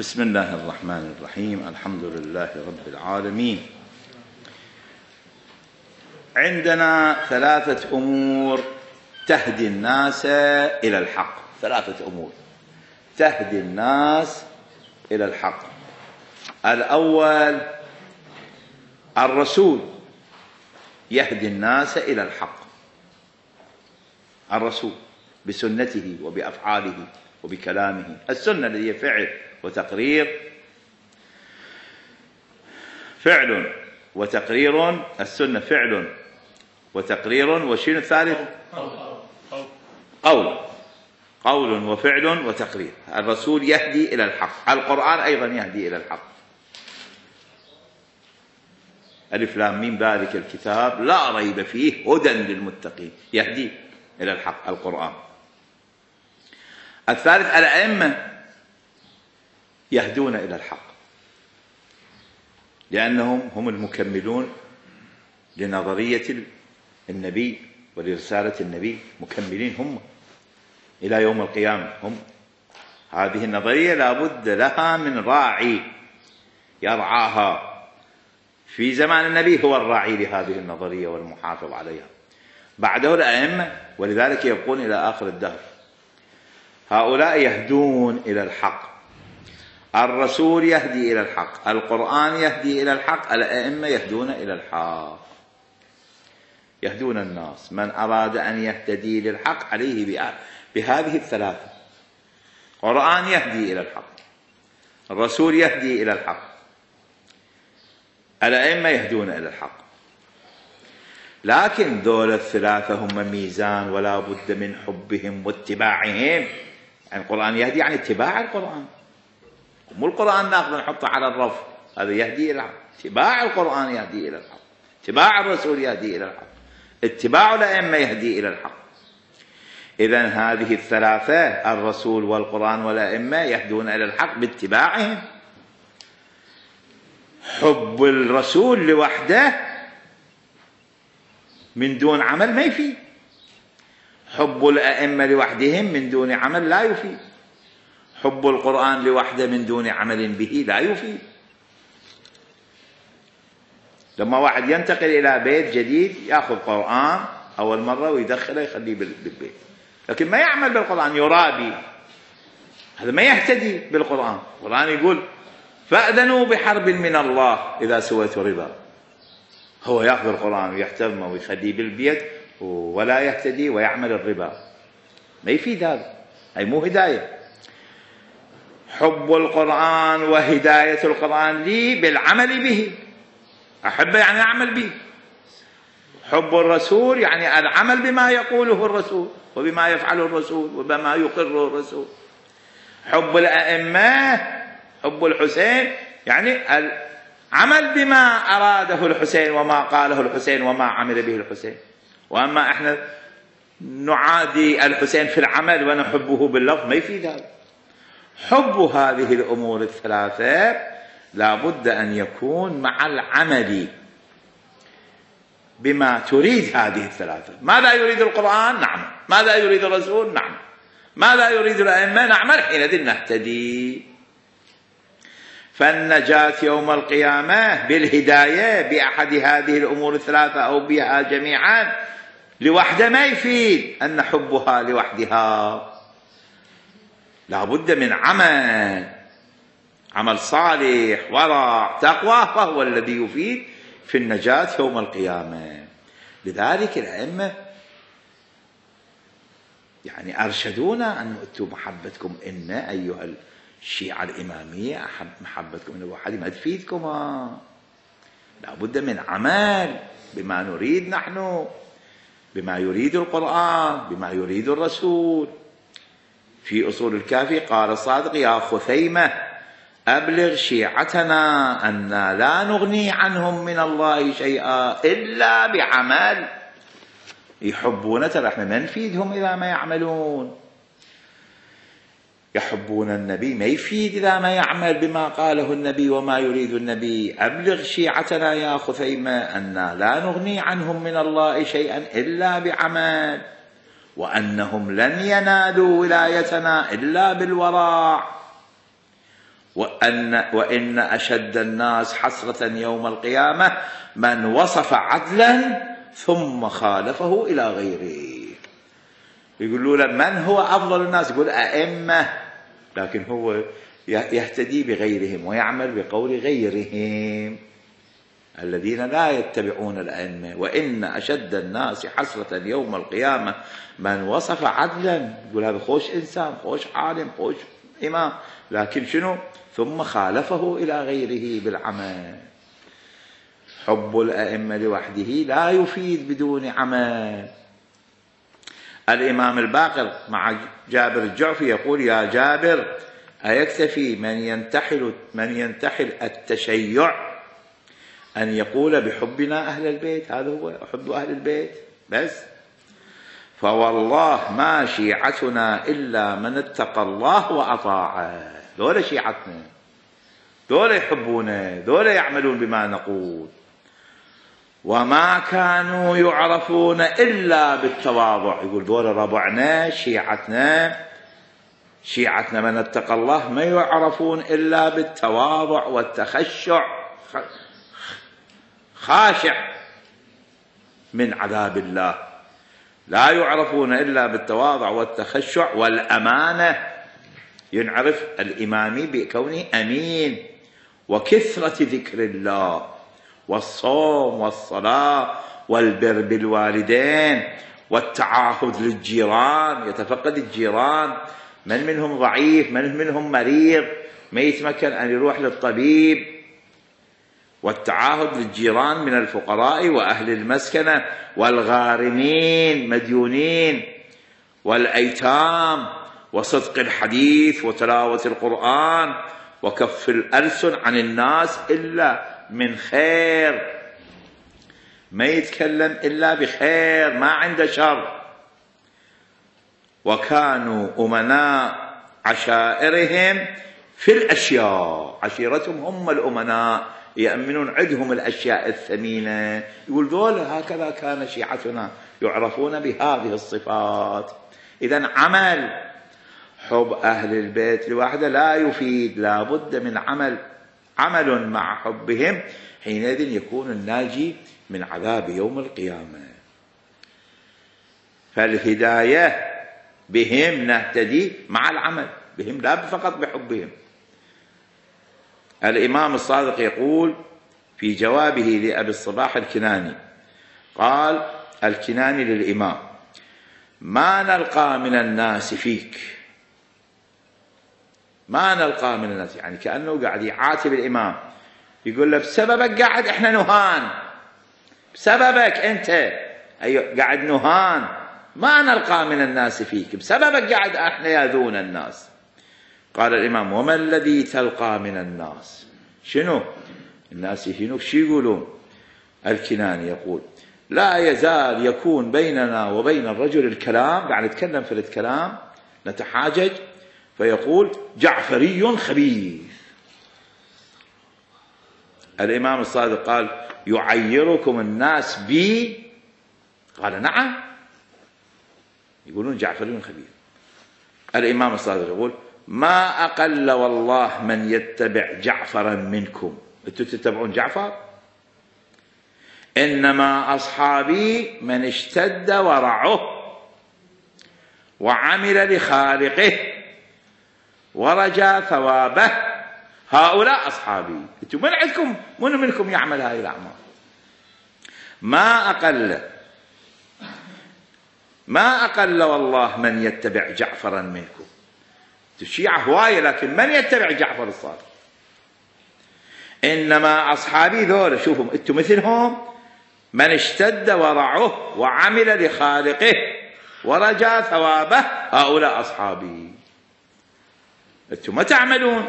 بسم الله الرحمن الرحيم. الحمد لله رب العالمين. عندنا ثلاثة أمور تهدي الناس إلى الحق. ثلاثة أمور تهدي الناس إلى الحق. الأول الرسول يهدي الناس إلى الحق. الرسول بسنته وبأفعاله وبكلامه. السنة التي هي فعل وتقرير، فعل وتقرير. السنة فعل وتقرير، وشين الثالث؟ قول وفعل وتقرير. الرسول يهدي إلى الحق. القرآن أيضا يهدي إلى الحق. ألف لام ميم ذلك الكتاب لا ريب فيه هدى للمتقين. يهدي إلى الحق القرآن. الثالث الأئمة يهدون إلى الحق، لأنهم هم المكملون لنظرية النبي ولرسالة النبي. مكملين هم إلى يوم القيامة. هم هذه النظرية لابد لها من راعي يرعاها. في زمان النبي هو الراعي لهذه النظرية والمحافظ عليها، بعده الأئمة، ولذلك يبقون إلى آخر الدهر. هؤلاء يهدون إلى الحق. الرسول يهدي إلى الحق، القرآن يهدي إلى الحق، الأئمة يهدون إلى الحق. يهدون الناس. من أراد أن يهتدي للحق عليه بهذه الثلاثة. القرآن يهدي إلى الحق، الرسول يهدي إلى الحق، الأئمة يهدون إلى الحق. لكن ذول الثلاثة هم ميزان ولا بد من حبهم واتباعهم. يعني القرآن يهدي يعني اتباع القرآن، مو القرآن ناخذ نحطه على الرف. هذا يهدي إلى الحق. اتباع القرآن يهدي إلى الحق، اتباع الرسول يهدي إلى الحق، اتباع الأئمة يهدي إلى الحق. إذن هذه الثلاثة الرسول والقرآن والأئمة يهدون إلى الحق باتباعهم. حب الرسول لوحده من دون عمل ما يفيد. حب الأئمة لوحدهم من دون عمل لا يفيد. حب القرآن لوحده من دون عمل به لا يفيد. لما واحد ينتقل إلى بيت جديد يأخذ قرآن أول مرة ويدخله يخليه بالبيت، لكن ما يعمل بالقرآن، يرابي، هذا ما يهتدي بالقرآن. القرآن يقول فأذنوا بحرب من الله إذا سويتوا ربا. هو يأخذ القرآن ويحترمه ويخليه بالبيت ولا يهتدي ويعمل الربا، ما يفيد. هذا أي مو هداية. حب القرآن وهداية القرآن لي بالعمل به. أحب يعني أعمل به. حب الرسول يعني العمل بما يقوله الرسول وبما يفعله الرسول وبما يقره الرسول. حب الأئمة، حب الحسين يعني العمل بما أراده الحسين وما قاله الحسين وما عمل به الحسين. وأما احنا نعادي الحسين في العمل ونحبه باللفظ ما يفيد هذا. حب هذه الأمور الثلاثة لا بد أن يكون مع العمل بما تريد هذه الثلاثة. ماذا يريد القرآن؟ نعمل. ماذا يريد الرسول؟ نعمل. ماذا يريد الأئمة؟ نعمل. حينئذ نهتدي. فالنجاة يوم القيامة بالهداية بأحد هذه الأمور الثلاثة أو بها جميعا لوحده ما يفيد. أن نحبها لوحدها لا بد من عمل صالح ورع تقوى، فهو الذي يفيد في النجاة يوم القيامة. لذلك الأئمة يعني أرشدونا أن أتوا محبتكم إن أيها الشيعة الإمامية محبتكم إن الوحدة ما تفيدكم. لا بد من عمل بما نريد نحن، بما يريد القرآن، بما يريد الرسول. في أصول الكافي قال الصادق يا خثيمة أبلغ شيعتنا أننا لا نغني عنهم من الله شيئا إلا بعمل. يحبون، ترى احنا ما نفيدهم إذا ما يعملون. يحبون النبي ما يفيد إذا ما يعمل بما قاله النبي وما يريد النبي. أبلغ شيعتنا يا خثيمة أننا لا نغني عنهم من الله شيئا إلا بعمل، وأنهم لن ينالوا ولايتنا إلا بالورع، وإن أشد الناس حسرة يوم القيامة من وصف عدلا ثم خالفه إلى غيره. يقولوا له من هو أفضل الناس؟ يقول أئمة، لكن هو يهتدي بغيرهم ويعمل بقول غيرهم الذين لا يتبعون الأئمة. وإن أشد الناس حسرة يوم القيامة من وصف عدلا، يقول هذا خوش إنسان، خوش عالم، خوش إمام، لكن شنو؟ ثم خالفه إلى غيره بالعمل. حب الأئمة لوحده لا يفيد بدون عمل. الإمام الباقر مع جابر الجعفي يقول: يا جابر، أيكتفي من ينتحل التشيع أن يقول بحبنا أهل البيت؟ هذا هو حب أهل البيت بس. فوالله ما شيعتنا إلا من اتقى الله وأطاعه. دول شيعتنا، دول يحبونا، دول يعملون بما نقول. وما كانوا يعرفون إلا بالتواضع. يقول دول ربعنا، شيعتنا من اتقى الله ما يعرفون إلا بالتواضع والتخشع، خاشع من عذاب الله. لا يعرفون إلا بالتواضع والتخشع والأمانة. ينعرف الإمامي بكونه أمين، وكثرة ذكر الله، والصوم والصلاة، والبر بالوالدين، والتعاهد للجيران، يتفقد الجيران من منهم ضعيف، من منهم مريض ما يتمكن أن يروح للطبيب، والتعاهد للجيران من الفقراء وأهل المسكنة والغارمين مديونين والأيتام، وصدق الحديث وتلاوة القرآن، وكف الألسن عن الناس إلا من خير، ما يتكلم إلا بخير، ما عنده شر. وكانوا أمناء عشائرهم في الأشياء، عشيرتهم هم الأمناء، يأمنون عندهم الأشياء الثمينة. يقول دول هكذا كان شيعتنا، يعرفون بهذه الصفات. إذن حب أهل البيت لوحده لا يفيد، لا بد من عمل مع حبهم، حينئذ يكون الناجي من عذاب يوم القيامة. فالهداية بهم نهتدي مع العمل بهم، لا فقط بحبهم. الإمام الصادق يقول في جوابه لأبي الصباح الكناني، قال الكناني للإمام: ما نلقى من الناس فيك، ما نلقى من الناس، يعني كأنه قاعد يعاتب الإمام، يقول له بسببك قاعد احنا نهان، بسببك انت قاعد نهان، ما نلقى من الناس فيك، بسببك قاعد احنا ياذون الناس. قال الإمام: وما الذي تلقى من الناس؟ شنو الناس يهينوك؟ شو يقولون؟ الكناني يقول: لا يزال يكون بيننا وبين الرجل الكلام، قاعد نتكلم في الكلام نتحاجج، فيقول: جعفري خبيث. الإمام الصادق قال: يعيركم الناس بي؟ قال: نعم، يقولون جعفري خبيث. الإمام الصادق يقول: ما أقل والله من يتبع جعفرا منكم. أنتم تتبعون جعفر؟ إنما أصحابي من اشتد ورعه وعمل لخالقه ورجى ثوابه، هؤلاء أصحابي. أنتم من عندكم، من منكم يعمل هذه الأعمال؟ ما أقل والله من يتبع جعفرا منكم. الشيعة هواية، لكن من يتبع جعفر الصادق؟ إنما أصحابي ذول، شوفوا أنتم مثلهم، من اشتد ورعه وعمل لخالقه ورجى ثوابه، هؤلاء أصحابي. أنتم ما تعملون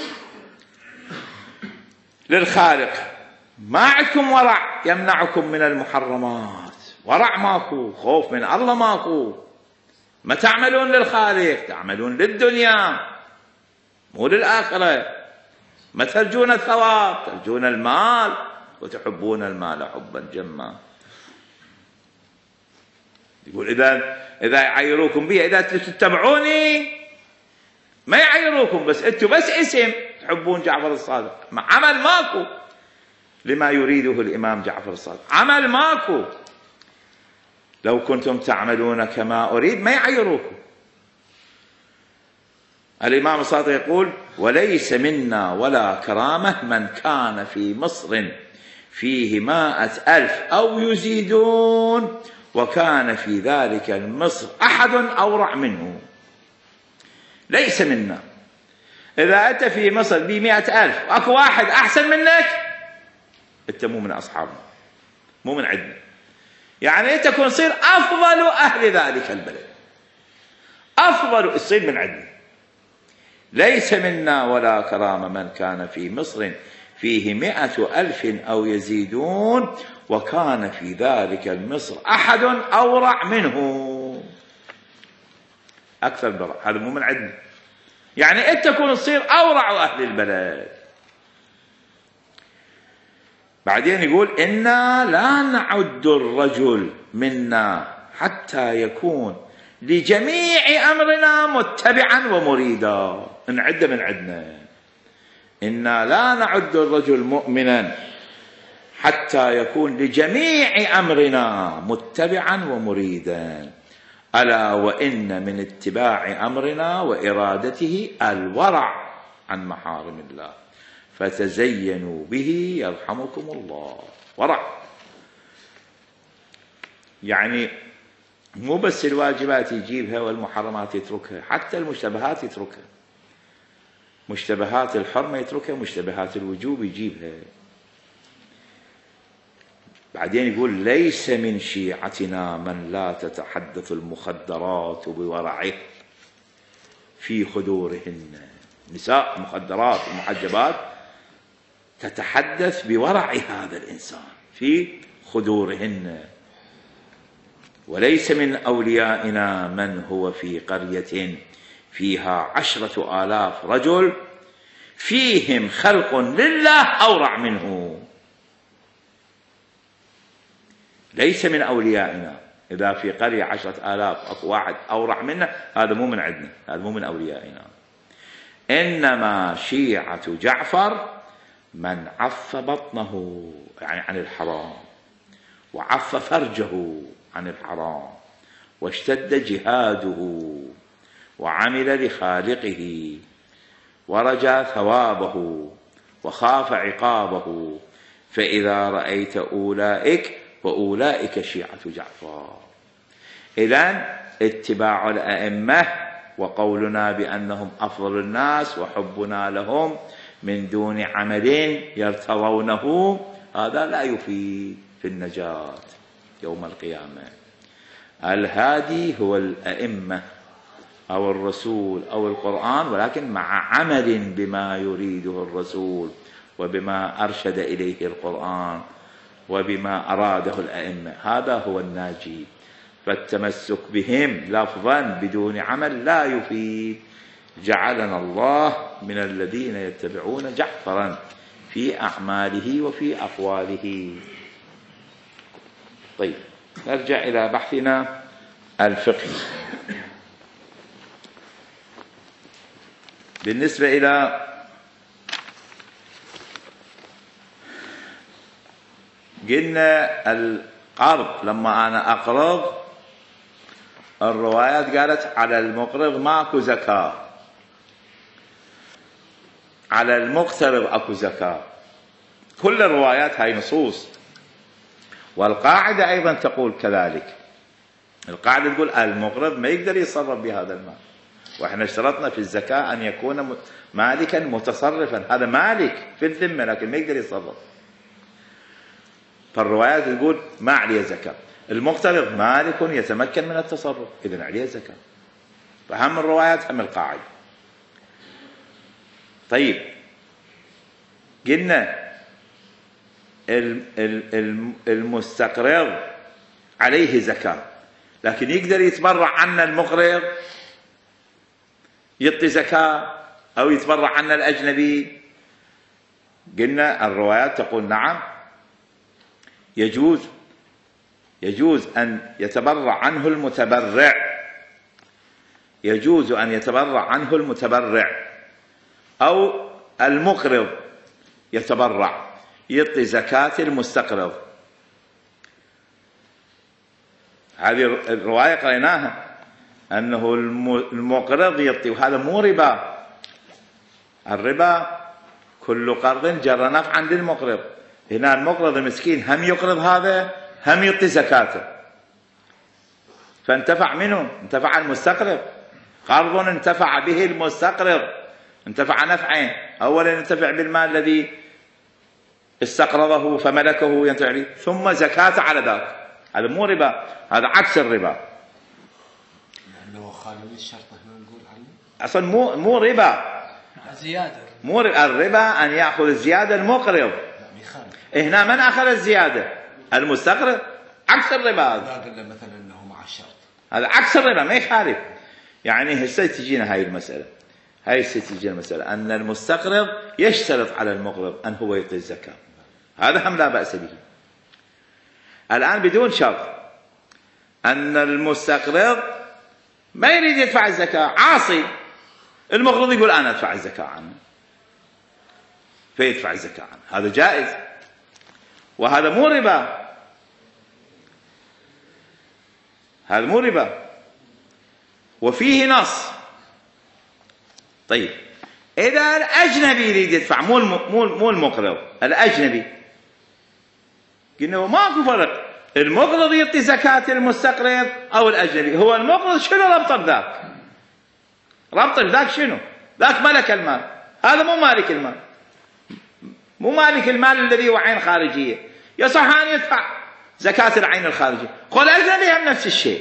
للخالق، ما عندكم ورع يمنعكم من المحرمات، ورع ماكو، خوف من الله ماكو، ما تعملون للخالق، تعملون للدنيا مو للآخرة. ما ترجون الثواب، ترجون المال، وتحبون المال حبا جما. يقول إذا يعيروكم بي، إذا تتبعوني ما يعيروكم، بس أنتم بس اسم تحبون جعفر الصادق، عمل ماكو لما يريده الإمام جعفر الصادق، عمل ماكو. لو كنتم تعملون كما أريد ما يعيروكم. الإمام الصادق يقول: وليس منا ولا كرامة من كان في مصر فيه 100,000 أو يزيدون وكان في ذلك المصر أحد أورع منه. ليس منا. إذا أنت في مصر ب100,000 أكو واحد أحسن منك، أنت مو من أصحابنا، مو من عندنا. يعني أنت تكون تصير أفضل أهل ذلك البلد، أفضل، تصير من عندنا. ليس منا ولا كرامة من كان في مصر فيه 100,000 أو يزيدون وكان في ذلك المصر أحد أورع منه. أكثر برع، هذا مو من عندنا. يعني أنت تكون تصير أورع أهل البلد. بعدين يقول: إنا لا نعد الرجل منا حتى يكون لجميع أمرنا متبعا ومريدا. نعد من عندنا. إنا لا نعد الرجل مؤمنا حتى يكون لجميع أمرنا متبعا ومريدا، ألا وإن من اتباع أمرنا وإرادته الورع عن محارم الله فتزينوا به يرحمكم الله. ورع يعني مو بس الواجبات يجيبها والمحرمات يتركها، حتى المشتبهات يتركها. مشتبهات الحرمة يتركها، مشتبهات الوجوب يجيبها. بعدين يقول: ليس من شيعتنا من لا تتحدث المخدرات بورعه في خدورهن. نساء مخدرات ومحجبات تتحدث بورع هذا الإنسان في خدورهن. وليس من أوليائنا من هو في قرية فيها 10,000 رجل فيهم خلق لله أورع منه. ليس من أوليائنا. إذا في قرية 10,000 أكو واحد أورع منه، هذا مو من عندنا، هذا مو من أوليائنا. إنما شيعة جعفر من عف بطنه يعني عن الحرام، وعف فرجه عن الحرام، واشتد جهاده، وعمل لخالقه، ورجى ثوابه، وخاف عقابه. فإذا رأيت أولئك فأولئك شيعة جعفر. إذن اتباع الأئمة وقولنا بأنهم أفضل الناس وحبنا لهم من دون عمل يرتضونه، هذا لا يفيد في النجاة يوم القيامة. الهادي هو الأئمة أو الرسول أو القرآن، ولكن مع عمل بما يريده الرسول وبما أرشد إليه القرآن وبما أراده الأئمة، هذا هو الناجي. فالتمسك بهم لفظا بدون عمل لا يفيد. جعلنا الله من الذين يتبعون جعفرا في أعماله وفي أقواله. طيب، نرجع إلى بحثنا الفقهي. بالنسبة إلى قلنا القرض، لما أنا أقرض الروايات قالت على المقرض ماكو زكاة، على المقترض أكو زكاة. كل الروايات هاي نصوص، والقاعدة أيضا تقول كذلك. القاعدة تقول المقرض ما يقدر يتصرف بهذا المال، وإحنا اشترطنا في الزكاة أن يكون مالكا متصرفا. هذا مالك في الذمة لكن ما يقدر يتصرف. فالروايات تقول ما عليه زكاة. المقترض مالك يتمكن من التصرف، إذن عليه زكاة. فهم الروايات هم القاعدة. طيب، قلنا المستقرض عليه زكاة، لكن يقدر يتبرع عنا المقرض، يعطي زكاة، أو يتبرع عنا الأجنبي. قلنا الروايات تقول نعم، يجوز أن يتبرع عنه المتبرع، يجوز أن يتبرع عنه المتبرع، أو المقرض يتبرع يعطي زكاة المستقرض. هذه الرواية قريناها أنه المقرض يعطي، وهذا مو ربا. الربا كل قرض جر نفعا للمقرض. هنا المقرض المسكين هم يقرض هذا هم يعطي زكاته، فانتفع منه، انتفع المستقرض. قرض انتفع به المستقرض، انتفع نفعين: أولا ينتفع بالمال الذي استقرضه فملكه ينتفع به، ثم زكاة على ذلك. هذا مو ربا، هذا عكس الربا. لأنه خالي الشرط هنا نقول عنه أصلا مو ربا، زيادة. مو ربا. الربا أن يأخذ الزيادة المقرض. هنا من أخذ الزيادة؟ المستقرض. عكس الربا. لا قل مثلا أنه مع الشرط، هذا عكس الربا، ما يخالف. يعني هسه تجينا هاي المسألة، أن المستقرض يشترط على المقرض أن هو يعطي الزكاة، هذا هم لا بأس به. الآن بدون شرط أن المستقرض ما يريد يدفع الزكاة، عاصي، المقرض يقول أنا أدفع الزكاة عنه، فيدفع الزكاة عنه، هذا جائز، وهذا مو ربا، هذا مو ربا، وفيه نص. طيب إذا الأجنبي يريد يدفع، مو المقرض، الأجنبي، قلنا ماكو فرق، المقرض يعطي زكاة المستقرض أو الأجنبي. هو المقرض شنو ربطه بذاك؟ ربطه بذاك شنو؟ ذاك ملك المال، هذا مو مالك المال، مو مالك المال الذي هو عين خارجية، يصح أن يدفع زكاة العين الخارجية. قل الأجنبي هم نفس الشيء،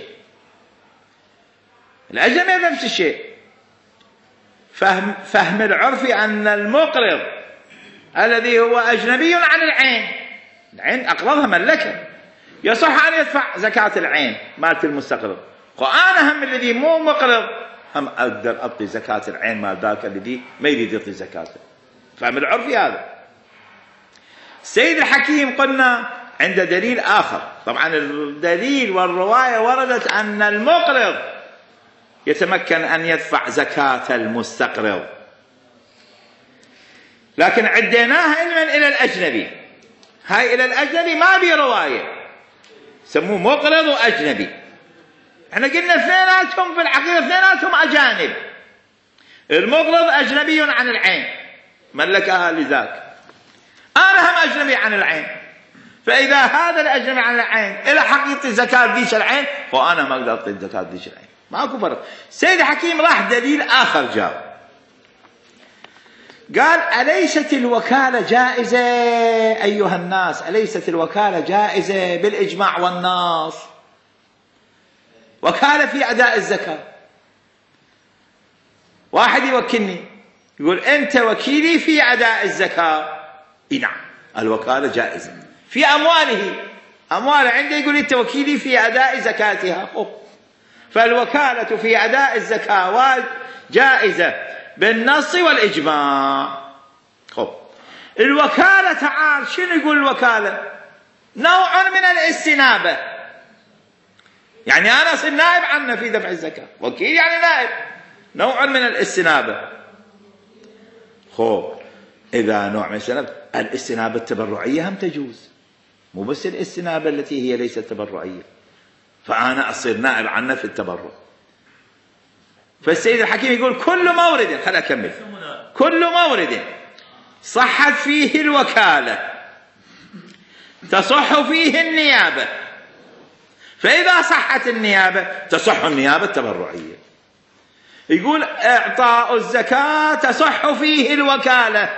الأجنبي هم نفس الشيء. فهم العرفي أن المقرض الذي هو أجنبي عن العين أقرضها ملكة، يصح أن يدفع زكاة العين مالت المستقرض. وأنا هم الذي مو مقرض هم أقدر أعطي زكاة العين مال ذاك الذي ما يريد يعطي زكاته. فهم العرفي هذا. السيد الحكيم قلنا عند دليل آخر، طبعا الدليل والرواية وردت أن المقرض يتمكن أن يدفع زكاة المستقرض، لكن عديناها إلى الأجنبي. هاي إلى الأجنبي ما بي رواية، سموه مقرض وأجنبي. احنا قلنا اثنيناتهم في الحقيقة اثنيناتهم أجانب. المقرض أجنبي عن العين ملكها لذاك، أنا هم أجنبي عن العين، فإذا هذا الأجنبي عن العين إلى حقيقة زكاة ذيش العين، فأنا ما أقدر أعطي زكاة ذيش العين، ماكو فرق. سيد حكيم راح دليل آخر جاب، قال أليست الوكالة جائزة أيها الناس؟ أليست الوكالة جائزة بالإجماع والنص؟ وكالة في أداء الزكاة، واحد يوكلني يقول أنت وكيلي في أداء الزكاة، نعم الوكالة جائزة في أمواله عنده، يقول أنت وكيلي في أداء زكاتها. فالوكالة في أداء الزكاة جائزة بالنص والإجماع. الوكالة تعال شنو يقول الوكالة؟ نوع من الاستنابة، يعني أنا أصير نائب عنه في دفع الزكاة، وكيل يعني نائب، نوع من الاستنابة. إذا نوع من الاستنابة التبرعية هم تجوز، مو بس الاستنابة التي هي ليست تبرعية، فأنا أصير نائب عنه في التبرع. فالسيد الحكيم يقول كل مورد، خليني أكمل، كل مورد صحت فيه الوكالة تصح فيه النيابة، فإذا صحت النيابة تصح النيابة التبرعية. يقول إعطاء الزكاة تصح فيه الوكالة،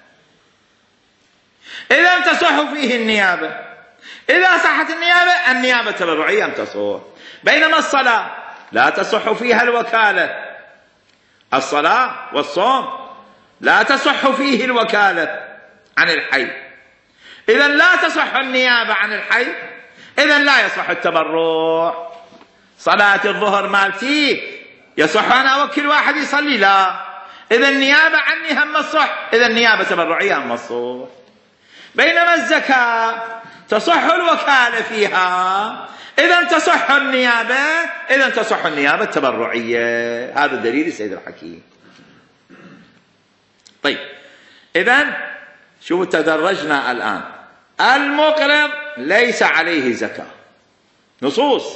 إذا تصح فيه النيابة، إذا صحت النيابة التبرعية أن تصح. بينما الصلاة لا تصح فيها الوكالة، الصلاة والصوم لا تصح فيه الوكالة عن الحي، إذا لا تصح النيابة عن الحي، إذا لا يصح التبرع. صلاة الظهر مالتي يصح أنا أوكل واحد يصلي؟ لا، إذا النيابة عني هم الصح، إذا النيابة تبرعية هم الصح. بينما الزكاة تصح الوكالة فيها، إذا تصح النيابة، إذا تصح النيابة التبرعية. هذا دليل السيد الحكيم. طيب إذن شوفوا تدرجنا الآن. المقرض ليس عليه زكاة، نصوص.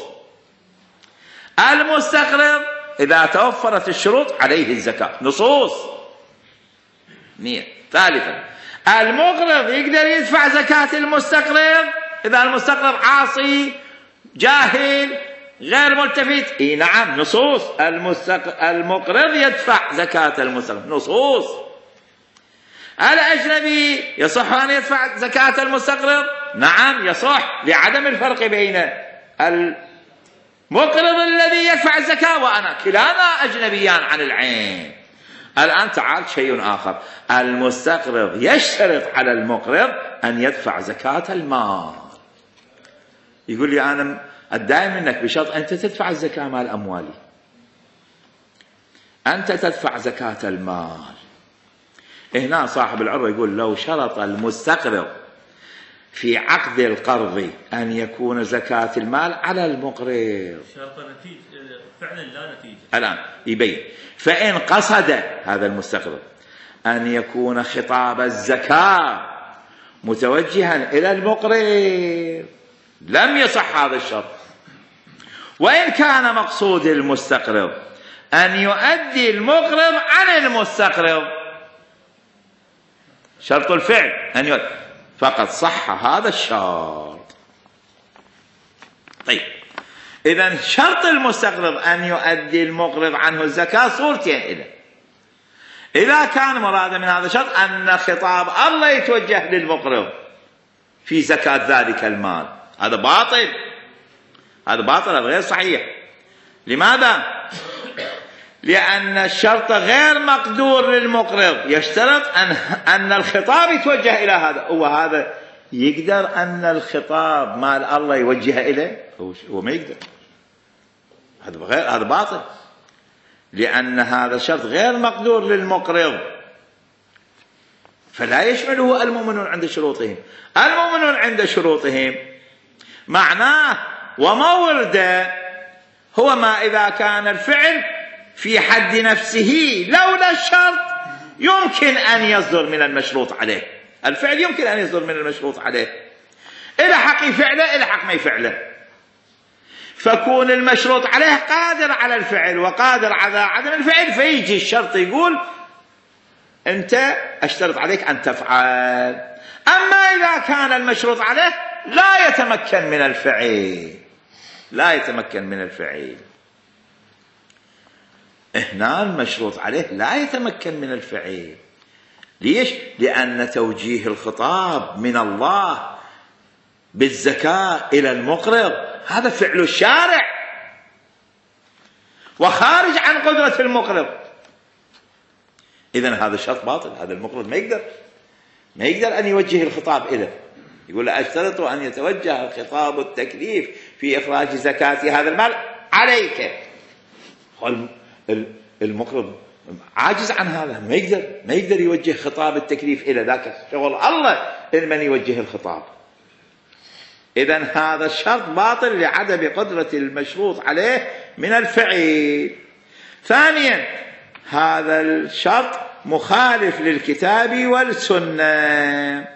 المستقرض إذا توفرت الشروط عليه الزكاة، نصوص. ثالثا المقرض يقدر يدفع زكاة المستقرض إذا المستقرض عاصي جاهل غير ملتفت، نعم، نصوص. المقرض يدفع زكاة المستقرض، نصوص. الأجنبي يصح أن يدفع زكاة المستقرض، نعم يصح، لعدم الفرق بين المقرض الذي يدفع الزكاة وأنا، كلانا أجنبيان عن العين. الآن تعال شيء آخر، المستقرض يشترط على المقرض أن يدفع زكاة المال. يقول لي أنا أدعي منك بشرط أنت تدفع الزكاة مال أموالي، أنت تدفع زكاة المال. هنا صاحب العروة يقول لو شرط المستقرض في عقد القرض أن يكون زكاة المال على المقرض، شرط نتيجة فعلا لا نتيجة. الآن يبين، فإن قصد هذا المستقرض أن يكون خطاب الزكاة متوجها إلى المقرض لم يصح هذا الشرط. وإن كان مقصود المستقرض أن يؤدي المقرض عن المستقرض، شرط الفعل أن يؤدي، فقد صح هذا الشرط. طيب، إذن شرط المستقرض أن يؤدي المقرض عنه الزكاة صورتين إليه. إذا كان مراد من هذا الشرط أن خطاب الله يتوجه للمقرض في زكاة ذلك المال، هذا باطل، هذا باطل، هذا غير صحيح. لماذا؟ لأن الشرط غير مقدور للمقرض، يشترط أن الخطاب يتوجه إلى هذا، وهذا يقدر أن الخطاب مال الله يوجه إليه؟ هو ما يقدر، هذا باطل، لأن هذا الشرط غير مقدور للمقرض، فلا يشمله المؤمنون عند شروطهم. المؤمنون عند شروطهم معناه ومورده هو ما إذا كان الفعل في حد نفسه لولا الشرط يمكن أن يصدر من المشروط عليه. الفعل يمكن أن يصدر من المشروط عليه، إلى حق يفعله إلى حق ما يفعله، فكون المشروط عليه قادر على الفعل وقادر على عدم الفعل، فيجي الشرط يقول أنت أشترط عليك أن تفعل. أما إذا كان المشروط عليه لا يتمكن من الفعل، لا يتمكن من الفعل، هنا المشروط عليه لا يتمكن من الفعل. ليش؟ لأن توجيه الخطاب من الله بالزكاة إلى المقرض هذا فعل الشارع وخارج عن قدرة المقرض، إذن هذا الشرط باطل. هذا المقرض ما يقدر أن يوجه الخطاب إليه، يقول أشترط أن يتوجه الخطاب التكليف في إخراج زكاة هذا المال عليك. المقرض عاجز عن هذا، ما يقدر يوجه خطاب التكليف إلى ذاك شغل الله من يوجه الخطاب. إذن هذا الشرط باطل لعدم قدرة المشروط عليه من الفعل. ثانيا هذا الشرط مخالف للكتاب والسنة.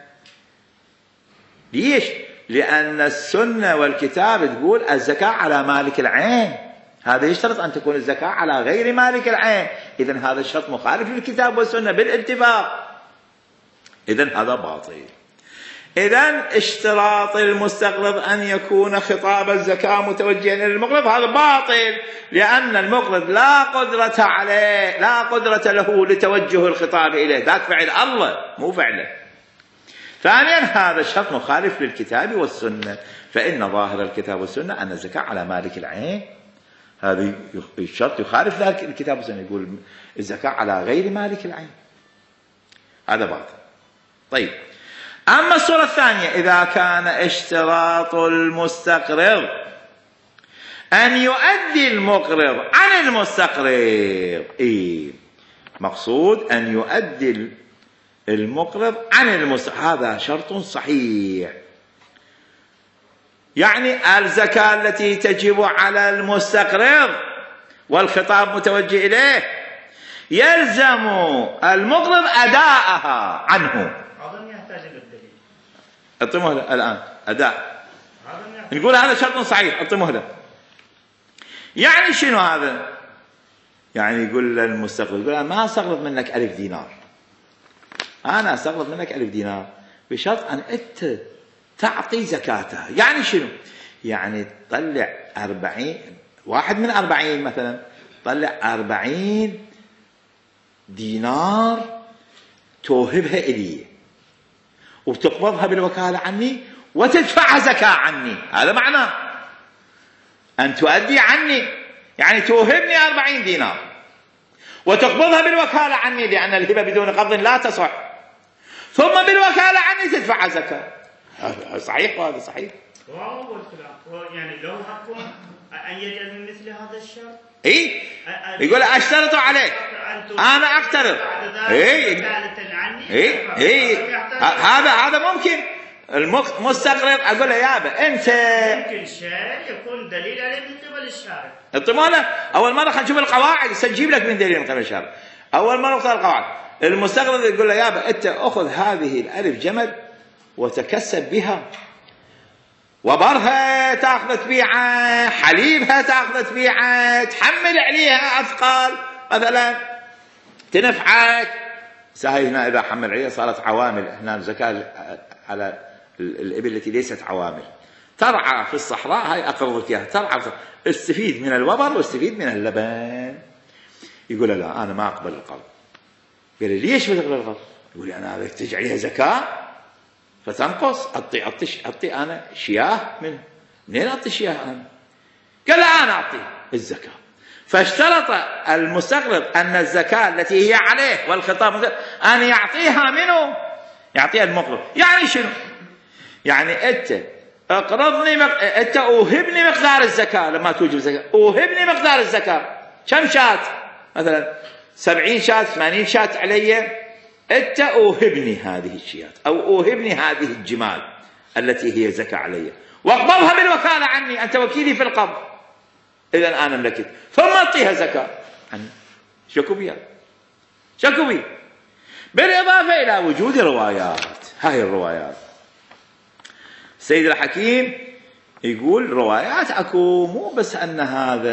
ليش؟ لأن السنة والكتاب تقول الزكاة على مالك العين، هذا يشترط أن تكون الزكاة على غير مالك العين، إذن هذا الشرط مخالف للكتاب والسنة بالاتفاق، إذن هذا باطل. إذن اشتراط المستقرض أن يكون خطاب الزكاة متوجها إلى المقرض هذا باطل، لأن المقرض لا قدرة عليه، لا قدرة له لتوجه الخطاب إليه، ذاك فعل الله مو فعله. ثانيا هذا الشرط مخالف للكتاب والسنة، فإن ظاهر الكتاب والسنة أن الزكاة على مالك العين، هذا الشرط يخالف ذلك الكتاب والسنة، يقول الزكاة على غير مالك العين، هذا باطل. طيب، أما الصورة الثانية إذا كان اشتراط المستقرض أن يؤدي المقرض عن المستقرض، مقصود أن يؤدي المقرض عن المستقرض، هذا شرط صحيح، يعني الزكاة التي تجب على المستقرض والخطاب متوجه إليه يلزم المقرض أداءها عنه. أظن يحتاج إلى الدليل. أعطي مهلة الآن أداء، نقول هذا شرط صحيح، أعطي مهلة. يعني شنو هذا؟ يعني يقول للمستقرض، يقول أنا ما أستقرض منك 1000 دينار، أنا أستقرض منك 1000 دينار بشرط أن أنت تعطي زكاتها. يعني شنو؟ يعني تطلع 40، واحد من 40 مثلا، طلع 40 دينار توهبها إلي وبتقبضها بالوكالة عني وتدفعها زكاة عني. هذا معناه أن تؤدي عني، يعني توهبني 40 دينار وتقبضها بالوكالة عني، لأن الهبة بدون قبض لا تصح، ثم بالوكالة عني تدفع زكاة. هذا صحيح وهذا صحيح. يعني لو حق أن يجعل من مثل هذا الشرط. إيه؟ يقول أشترط عليك، أنا أقترض. إيه؟ هذا ممكن. المستقرض أقول له يابا أنت ممكن شيء يكون دليل عليه من قبل الشارع. الطمانة أول مرة خلينا نشوف القواعد، سنجيب لك من دليل من قبل الشارع. أول مرة اختار القواعد، المستقرض يقول له يابا أنت أخذ هذه الألف جمل وتكسب بها، وبرها تأخذ تبيعه، حليبها تأخذ تبيعه، تحمل عليها أثقال مثلا تنفعك. هاي هنا إذا حمل عليها صارت عوامل. هنا الزكاة على الإبل التي ليست عوامل، ترعى في الصحراء، هاي أقرضك إياها، ترعى استفيد من الوبر واستفيد من اللبن. يقول لا أنا ما أقبل القرض. قال ليش ما تقبل القرض؟ يقول أنا هذا تجعلها زكاة فتنقص، أعطي أنا شياه منين أعطي شياه أنا؟ قال لا أنا أعطي الزكاة. فاشترط المستقرض أن الزكاة التي هي عليه والخطاب أن يعطيها منه، يعطيها المقرض. يعني شنو؟ يعني أنت أقرضني أنت أوهبني مقدار الزكاة. لما توجب الزكاة أوهبني مقدار الزكاة، كم شاة مثلا؟ 70 شاة 80 شاة علي، أنت أوهبني هذه الشيات أو أوهبني هذه الجمال التي هي زكاة علي، واقبضها بالوكالة عني، أنت وكيلي في القبض، إذا أنا ملكت، ثم أعطيها زكاة عني. شكو بيها، شكو بي. بالإضافة إلى وجود روايات. هاي الروايات سيد الحكيم يقول روايات أكو، مو بس أن هذا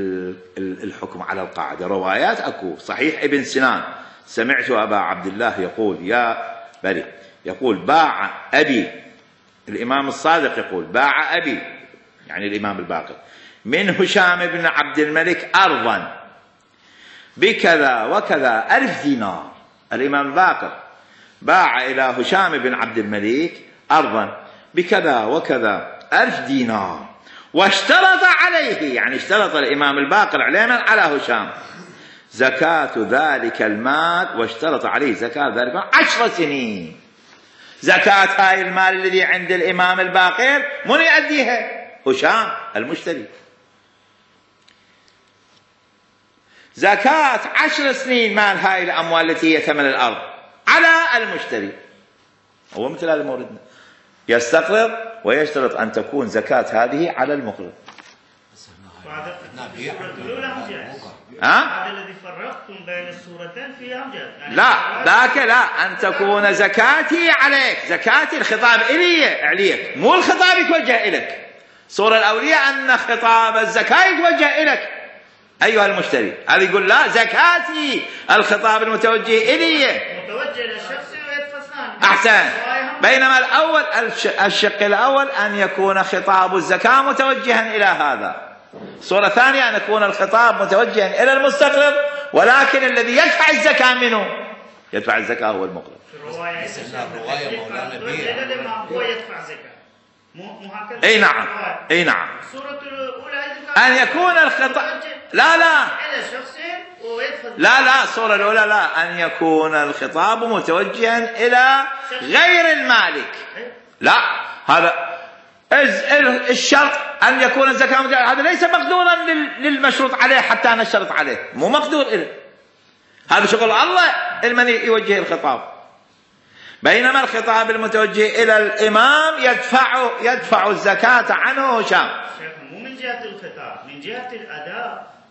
الحكم على القاعدة، روايات أكو. صحيح ابن سنان سمعت أبا عبد الله يقول يا بري، يقول باع أبي، الإمام الصادق يقول باع أبي يعني الإمام الباقر من هشام بن عبد الملك أرضا بكذا وكذا 1000 دينار. الإمام الباقر باع إلى هشام بن عبد الملك أرضا بكذا وكذا 1000 دينار، واشترط عليه، يعني اشترط الإمام الباقر على هشام زكاة ذلك المال، واشترط عليه زكاة ذلك المال 10 سنين. زكاة هاي المال الذي عند الإمام الباقر من يؤديها؟ هشام المشتري. زكاة 10 سنين مال هاي الأموال التي هي ثمن الأرض على المشتري. هو مثل هذا موردنا، يستقرض ويشترط أن تكون زكاة هذه على المقرض. هذا الذي فرقتم بين السورتين فيها يعني لا ذاك لا، أن تكون زكاتي عليك، زكاتي الخطاب إلي عليك، مو الخطاب يتوجه إليك. الصورة الأولية أن خطاب الزكاة يتوجه إليك أيها المشتري، هذا يقول لا زكاتي، الخطاب المتوجه إلي متوجه للشخص ويدفع الثاني أحسن. بينما الأول الشق الأول أن يكون خطاب الزكاة متوجها إلى هذا. الصورة الثانية أن يكون الخطاب متوجها إلى المستقرض، ولكن الذي يدفع الزكاة منه، يدفع الزكاة هو المقرض. الرواية مولانا بيها هو يدفع زكاة، مو هكذا. اي نعم، اي نعم. الصورة الأولى أن يكون الخطاب لا إلى شخص ويدفع لا الصورة الأولى لا، أن يكون الخطاب متوجها إلى غير المالك. لا، هذا الشرط أن يكون الزكاة، هذا ليس مقدورا للمشروط عليه حتى نشترط عليه، مو مقدور إليه، هذا شغل الله المن يوجه الخطاب. بينما الخطاب المتوجه إلى الإمام يدفع الزكاة عنه هشام. مو من جهة الخطاب، من جهة الأداء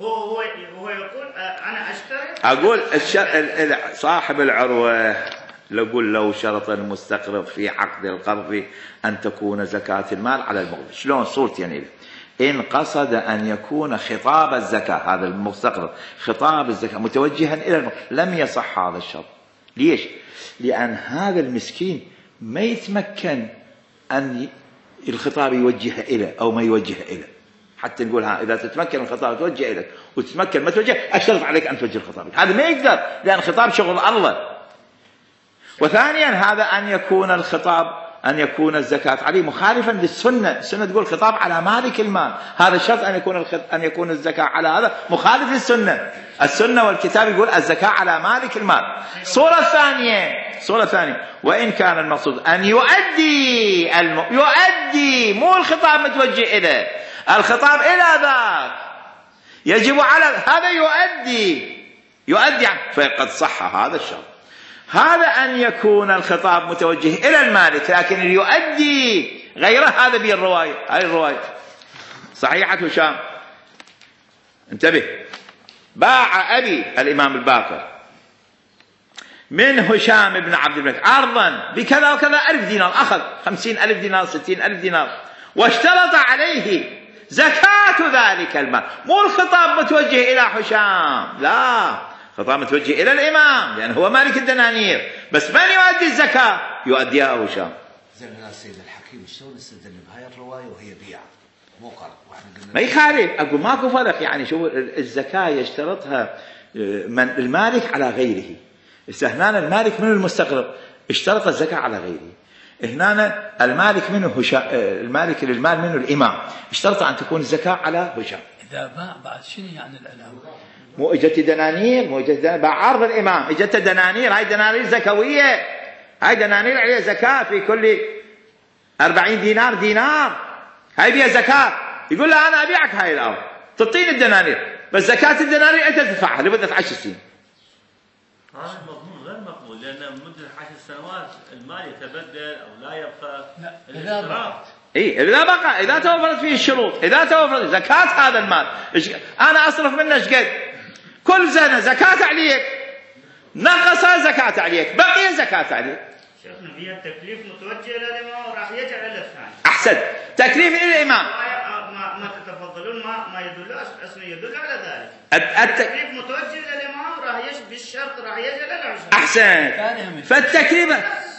هو يقول أنا أشترط. أقول صاحب العروة لو شرط المستقرض في عقد القرض أن تكون زكاة المال على المقرض. شلون صورتي يعني؟ إن قصد أن يكون خطاب الزكاة، هذا المستقرض خطاب الزكاة متوجها إلى المقرض، لم يصح هذا الشرط. ليش؟ لأن هذا المسكين ما يتمكن أن الخطاب يوجه إليه أو ما يوجه إليه، حتى نقول إذا تتمكن الخطاب توجه إليك وتتمكن ما توجه، أشترط عليك أن توجه الخطاب. هذا ما يقدر، لأن الخطاب شغل الله. وثانيا هذا أن يكون الخطاب أن يكون الزكاة عليه مخالفا للسنة. السنة تقول خطاب على مالك المال، هذا الشرط أن يكون الزكاة على هذا مخالف للسنة. السنة والكتاب يقول الزكاة على مالك المال. صورة ثانية وإن كان المقصود أن يؤدي مو الخطاب متوجه إليه، الخطاب إلى ذاك يجب على هذا يؤدي فقد صح هذا الشرط. هذا أن يكون الخطاب متوجه إلى المالك لكن يؤدي غيره، هذا به الرواية. هذه الرواية صحيحة هشام. انتبه، باع أبي الإمام الباقر من هشام بن عبد الملك عرضا بكذا وكذا 1000 دينار، أخذ 50,000 دينار 60,000 دينار، واشترط عليه زكاة ذلك المال. مو الخطاب متوجه إلى هشام، لا، خطاب متوجه إلى الإمام لأنه هو مالك الدنانير، بس من يؤدي الزكاة؟ يؤديها هشام. زين يا سيد الحكيم، شلون نستدل بهاي الرواية وهي بيع مو قرض؟ ما يخالف، أقول ماكو فرق. يعني شو الزكاة يشترطها من المالك على غيره. هنا المالك من المستقرض اشترط الزكاة على غيره. هنا المالك منه المالك للمال منه الإمام، اشترط أن تكون الزكاة على هشام. إذا باع بعد شنو يعني الألام؟ مو اجت دنانير، بعرض الإمام اجت دنانير، هاي دنانير زكوية، هاي دنانير عليها زكاة في كل 40 دينار، هاي بيها زكاة. يقول له أنا أبيعك هاي الأرض تعطيني الدنانير، بس زكاة الدنانير أنت تدفعها لمدة 10 سنين. هذا مضمون غير مقبول، لأن مدة 10 سنوات المال يتبدل أو لا يبقى. إذا بقى إذا بقى، إذا توفرت فيه الشروط، إذا توفرت زكاة هذا المال، أنا أصرف منه إيش قد؟ كل سنة زكاة عليك، نقص زكاة عليك، بقي زكاة عليك. شيخنا فيها التكليف متوجه إلى الإمام وراح يجعل إلى الثاني. أحسن، تكليف إلى الإمام. ما تتفضلون ما يدل أصلا يدل على ذلك. التكليف متوجه إلى الإمام راح يجب بالشرط راح يجعل إلى العشرة. أحسن، فالتكليف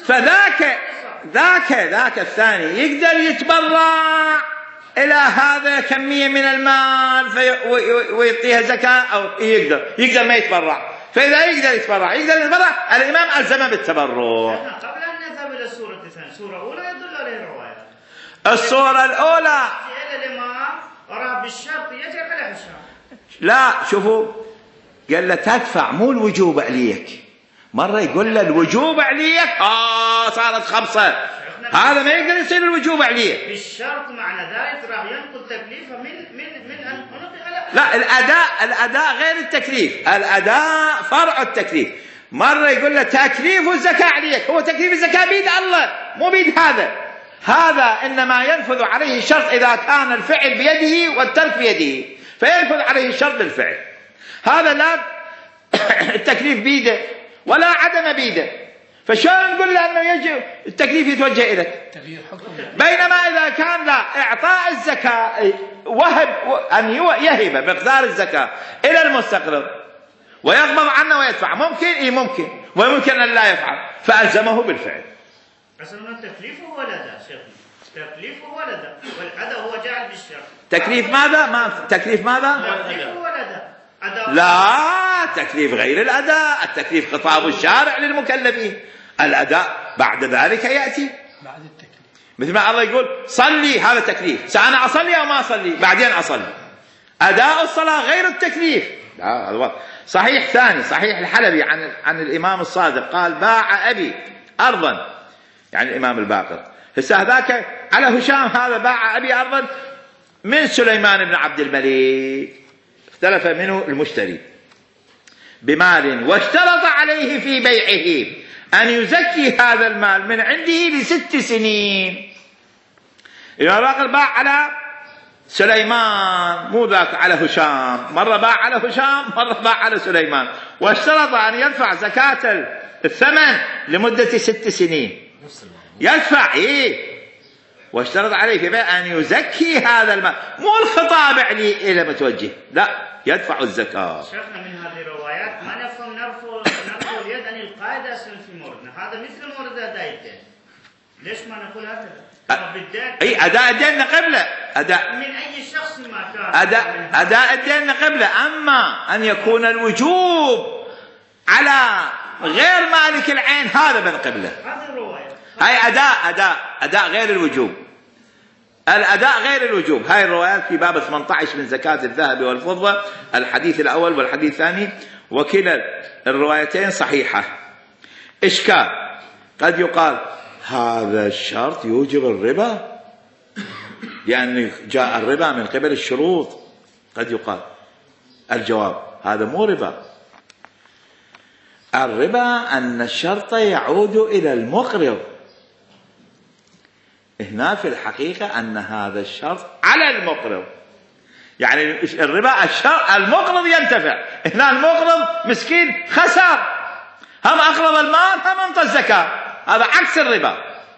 ذاك الثاني يقدر يتبرع إلى هذا كمية من المال ويعطيها زكاة، أو يقدر ما يتبرع. فإذا يقدر يتبرع الإمام ألزمه بالتبرع. قبل أن نذهب إلى السورة الثانية، السورة الأولى يدل عليها الرواية. السورة الأولى إلى الإمام وراح بالشرط يجب على هشام. لا، شوفوا، قال له تدفع مو الوجوب عليك. مرة يقول له الوجوب عليك، صارت خمسة، هذا ما يقدر يصير الوجوب عليه. بالشرط معنى ذلك راح ينقل تكليفه من أن لا، الأداء غير التكليف، الأداء فرع التكليف. مرة يقول له تكليف الزكاة عليك، هو تكليف الزكاة بيد الله مو بيد هذا إنما ينفذ عليه الشرط إذا كان الفعل بيده والترك بيده، فينفذ عليه الشرط بالفعل. هذا لا التكليف بيده ولا عدم بيده، فشلون نقول له أنه يجب التكليف يتوجه إليك؟ بينما إذا كان لا إعطاء الزكاة وهب أن يهب مقدار الزكاة إلى المستقرض ويقبض عنه ويدفع، ممكن وممكن أن لا يفعل، فألزمه بالفعل. أصلا التكليف هو لدى شيخنا، التكليف هو لدى والأداء هو جعل بالشرط. تكليف ماذا؟ تكليف ماذا؟ التكليف هو لدى. لا، تكليف غير الأداء. التكليف خطاب الشارع للمكلفين، الأداء بعد ذلك يأتي بعد التكليف. مثل ما الله يقول صلي، هذا تكليف، سأنا أصلي أو ما أصلي، بعدين أصلي. أداء الصلاة غير التكليف. صحيح ثاني، صحيح الحلبي عن الإمام الصادق قال باع أبي أرضا، يعني الإمام الباقر. هذاك على هشام، هذا باع أبي أرضا من سليمان بن عبد الملك، اختلف منه المشتري بمال، واشترط عليه في بيعه أن يزكي هذا المال من عنده ل6 سنين. الإمام الباقر باع على سليمان مو ذاك على هشام، مرة باع على هشام مرة باع على سليمان، واشترط أن يدفع زكاة الثمن لمدة 6 سنين. يدفع واشترط عليه في بيع أن يزكي هذا المال، مو الخطاب إلى متوجه، لا يدفع الزكاة. شيخنا من هذه الروايات ما نفهم نرفع اليد عن القاعدة أصلا في موردنا، هذا مثل مورد أداء الدين. ليش ما نقول هكذا؟ أداء الدين قبله، أداء من أي شخص ما كان أداء الدين قبله، أما أن يكون الوجوب على غير مالك العين هذا من قبله. هذه الرواية هاي أداء غير الوجوب، الأداء غير الوجوب. هاي الروايات في باب 18 من زكاة الذهب والفضة، الحديث الأول والحديث الثاني، وكلا الروايتين صحيحة. إشكال، قد يقال هذا الشرط يوجب الربا، يعني جاء الربا من قبل الشروط. قد يقال الجواب هذا مو ربا، الربا أن الشرط يعود إلى المقرض. هنا في الحقيقة أن هذا الشرط على المقرض، يعني الربا المقرض ينتفع، هنا المقرض مسكين خسر، هم أقرض المال هم أنطى الزكاة، هذا عكس الربا.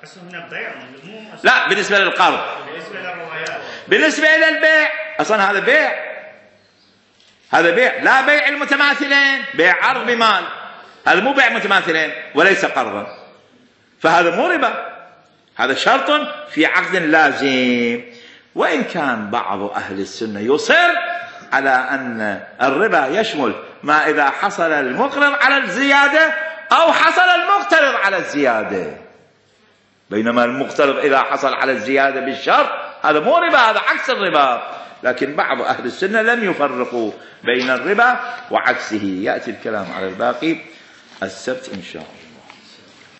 لا بالنسبة للقرض، بالنسبة إلى البيع أصلا هذا بيع، هذا بيع، لا بيع المتماثلين، بيع عرض بمال، هذا مو بيع متماثلين وليس قرضا، فهذا مو ربا، هذا شرط في عقد لازم. وإن كان بعض أهل السنة يصر على أن الربا يشمل ما إذا حصل المقرض على الزيادة أو حصل المقترض على الزيادة، بينما المقترض إذا حصل على الزيادة بالشرط هذا مو ربا، هذا عكس الربا. لكن بعض أهل السنة لم يفرقوا بين الربا وعكسه. يأتي الكلام على الباقي السبت إن شاء الله.